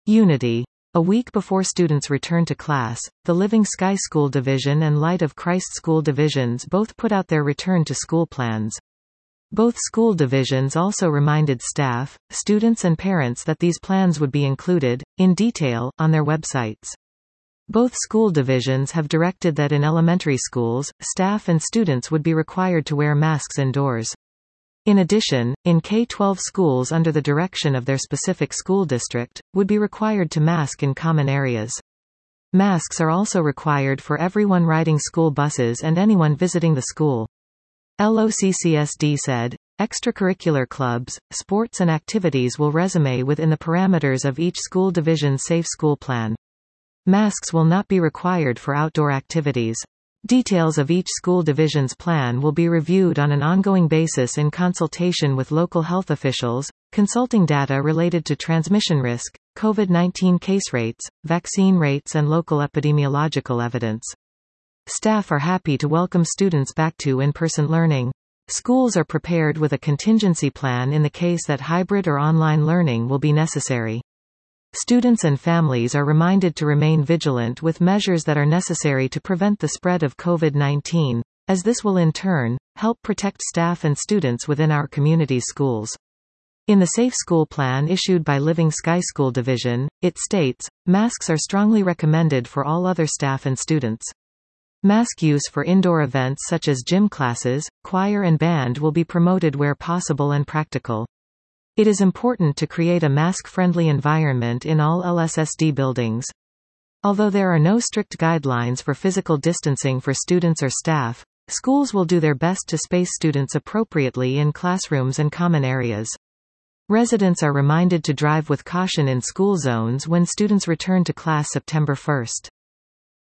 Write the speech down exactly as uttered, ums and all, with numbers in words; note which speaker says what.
Speaker 1: Unity. A week before students return to class, the Living Sky School Division and Light of Christ School Divisions both put out their return to school plans. Both school divisions also reminded staff, students and parents that these plans would be included, in detail, on their websites. Both school divisions have directed that in elementary schools, staff and students would be required to wear masks indoors. In addition, in K twelve schools under the direction of their specific school district, would be required to mask in common areas. Masks are also required for everyone riding school buses and anyone visiting the school. L O C C S D said, extracurricular clubs, sports and activities will resume within the parameters of each school division's Safe School Plan. Masks will not be required for outdoor activities. Details of each school division's plan will be reviewed on an ongoing basis in consultation with local health officials, consulting data related to transmission risk, COVID nineteen case rates, vaccine rates and local epidemiological evidence. Staff are happy to welcome students back to in-person learning. Schools are prepared with a contingency plan in the case that hybrid or online learning will be necessary. Students and families are reminded to remain vigilant with measures that are necessary to prevent the spread of COVID nineteen, as this will in turn help protect staff and students within our community schools. In the Safe School Plan issued by Living Sky School Division, it states, masks are strongly recommended for all other staff and students. Mask use for indoor events such as gym classes, choir and band will be promoted where possible and practical. It is important to create a mask-friendly environment in all L S S D buildings. Although there are no strict guidelines for physical distancing for students or staff, schools will do their best to space students appropriately in classrooms and common areas. Residents are reminded to drive with caution in school zones when students return to class September first.